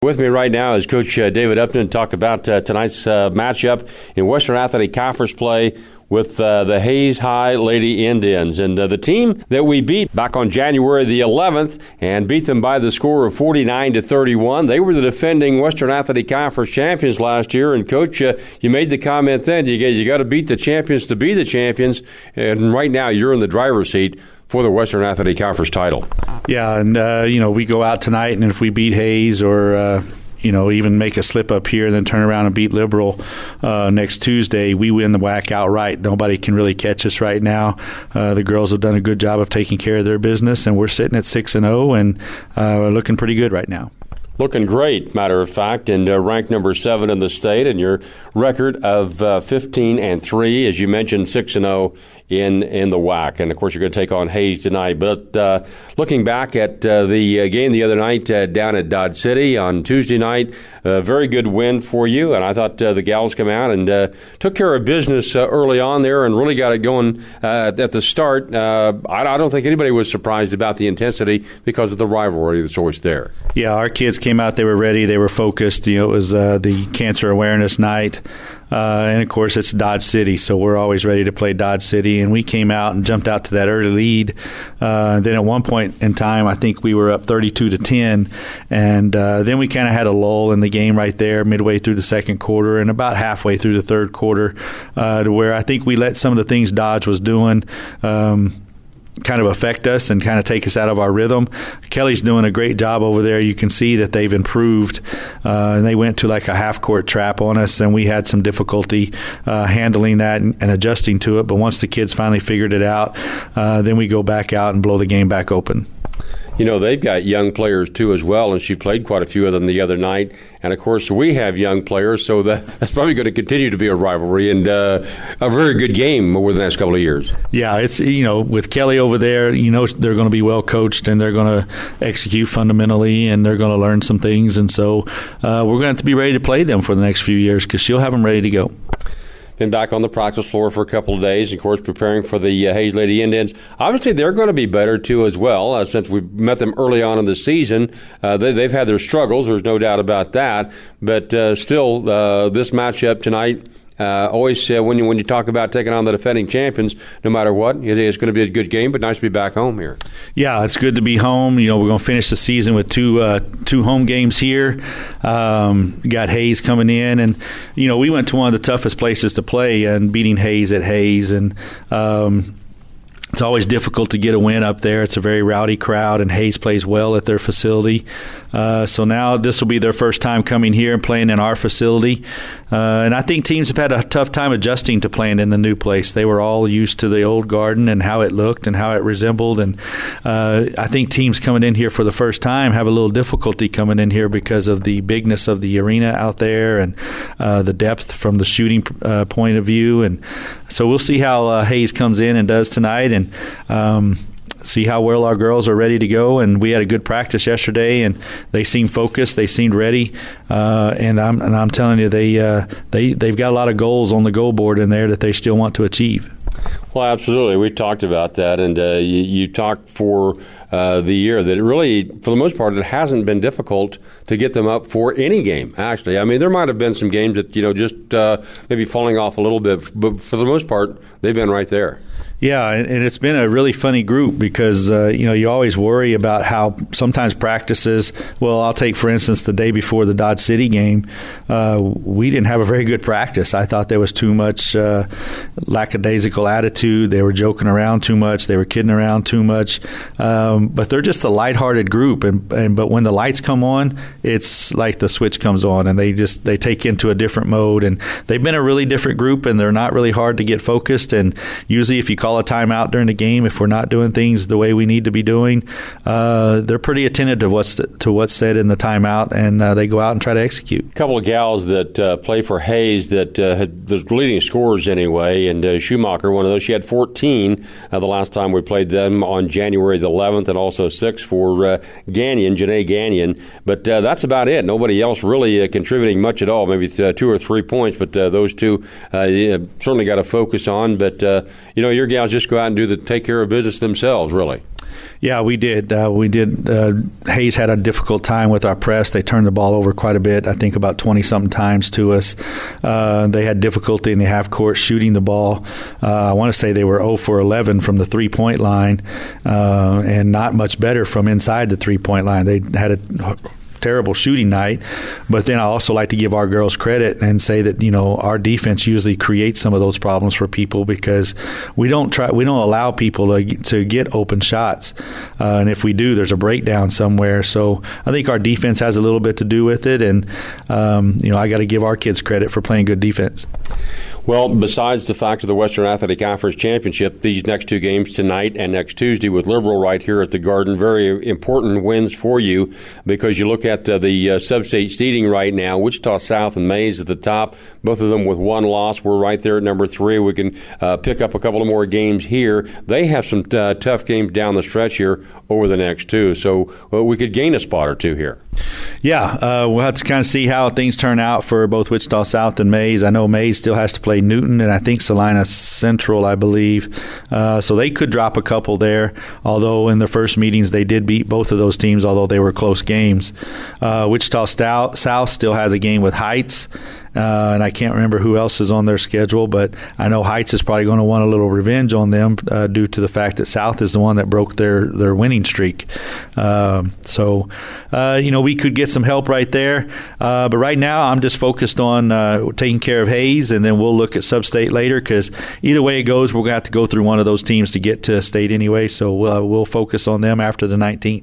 With me right now is Coach David Upton to talk about tonight's matchup in Western Athletic Conference play with the Hays High Lady Indians. And the team that we beat back on January the 11th and beat them by the score of 49-31. They were the defending Western Athletic Conference champions last year. And, Coach, you made the comment then, you got to beat the champions to be the champions. And right now you're in the driver's seat for the Western Athletic Conference title. Yeah, and, we go out tonight, and if we beat Hays or, even make a slip up here and then turn around and beat Liberal next Tuesday, we win the WAC outright. Nobody can really catch us right now. The girls have done a good job of taking care of their business, and we're sitting at 6-0, and we're looking pretty good right now. Looking great, matter of fact, and ranked number 7 in the state, and your record of 15-3, as you mentioned, 6-0 in the WAC. And, of course, you're going to take on Hays tonight. But looking back at the game the other night down at Dodge City on Tuesday night, a very good win for you. And I thought the gals come out and took care of business early on there and really got it going at the start. I don't think anybody was surprised about the intensity because of the rivalry that's always there. Yeah, our kids came out, they were ready, they were focused. It was the cancer awareness night. And, of course, it's Dodge City, so we're always ready to play Dodge City. And we came out and jumped out to that early lead. Then at one point in time, I think we were up 32-10. And then we kind of had a lull in the game right there midway through the second quarter and about halfway through the third quarter to where I think we let some of the things Dodge was doing kind of affect us and kind of take us out of our rhythm. Kelly's doing a great job over there. You can see that they've improved. And they went to like a half-court trap on us, and we had some difficulty handling that and adjusting to it. But once the kids finally figured it out, then we go back out and blow the game back open. They've got young players, too, as well, and she played quite a few of them the other night. And, of course, we have young players, so that's probably going to continue to be a rivalry and a very good game over the next couple of years. Yeah, it's, with Kelly over there, they're going to be well coached and they're going to execute fundamentally and they're going to learn some things. And so we're going to have to be ready to play them for the next few years because she'll have them ready to go. Been back on the practice floor for a couple of days, of course, preparing for the Hays Lady Indians. Obviously, they're going to be better, too, as well. Since we met them early on in the season, they've had their struggles. There's no doubt about that. But still, this matchup tonight, always when you talk about taking on the defending champions, no matter what, it's going to be a good game, but nice to be back home here. Yeah, it's good to be home. We're going to finish the season with two home games here. Got Hays coming in, and we went to one of the toughest places to play and beating Hays at Hays, and it's always difficult to get a win up there. It's a very rowdy crowd, and Hays plays well at their facility. So now this will be their first time coming here and playing in our facility. And I think teams have had a tough time adjusting to playing in the new place. They were all used to the old Garden and how it looked and how it resembled. And I think teams coming in here for the first time have a little difficulty coming in here because of the bigness of the arena out there and the depth from the shooting point of view. And so we'll see how Hays comes in and does tonight, and see how well our girls are ready to go. And we had a good practice yesterday, and they seemed focused, they seemed ready, and I'm telling you, they've got a lot of goals on the goal board in there that they still want to achieve. Well, absolutely. We talked about that, and you talked for the year that it really, for the most part, it hasn't been difficult to get them up for any game, actually. I mean, there might have been some games that, just maybe falling off a little bit, but for the most part, they've been right there. Yeah, and it's been a really funny group because, you always worry about how sometimes practices, well, I'll take, for instance, the day before the Dodge City game, we didn't have a very good practice. I thought there was too much lackadaisical attitude. They were joking around too much. They were kidding around too much. But they're just a lighthearted group. But when the lights come on, it's like the switch comes on, and they take into a different mode. And they've been a really different group, and they're not really hard to get focused. And usually if you call a timeout during the game, if we're not doing things the way we need to be doing, they're pretty attentive to what's said in the timeout, and they go out and try to execute. A couple of gals that play for Hays that had the leading scorers anyway, and Schumacher, one of those, she had 14 the last time we played them on January the 11th, and also 6 for Janae Gagnon. But that's about it. Nobody else really contributing much at all, maybe 2 or 3 points, but those two certainly got to focus on. But, your gals just go out and take care of business themselves, really. Yeah, we did. Hayes had a difficult time with our press. They turned the ball over quite a bit, I think about 20-something times to us. They had difficulty in the half court shooting the ball. I want to say they were 0 for 11 from the three-point line and not much better from inside the three-point line. They had a terrible shooting night, but then I also like to give our girls credit and say that our defense usually creates some of those problems for people because we don't allow people to get open shots, and if we do, there's a breakdown somewhere. So I think our defense has a little bit to do with it, and I got to give our kids credit for playing good defense. Well, besides the fact of the Western Athletic Conference Championship, these next two games tonight and next Tuesday with Liberal right here at the Garden, very important wins for you because you look at the sub-state seeding right now. Wichita South and Maize at the top, both of them with one loss. We're right there at number 3. We can pick up a couple of more games here. They have some tough games down the stretch here over the next two, so we could gain a spot or two here. Yeah, we'll have to kind of see how things turn out for both Wichita South and Maize. I know Maize still has to play Newton and I think Salina Central, I believe. So they could drop a couple there, although in the first meetings they did beat both of those teams, although they were close games. Wichita South still has a game with Heights. And I can't remember who else is on their schedule, but I know Heights is probably going to want a little revenge on them due to the fact that South is the one that broke their winning streak. So we could get some help right there. But right now I'm just focused on taking care of Hayes, and then we'll look at sub-state later because either way it goes, we're going to have to go through one of those teams to get to state anyway. So we'll focus on them after the 19th.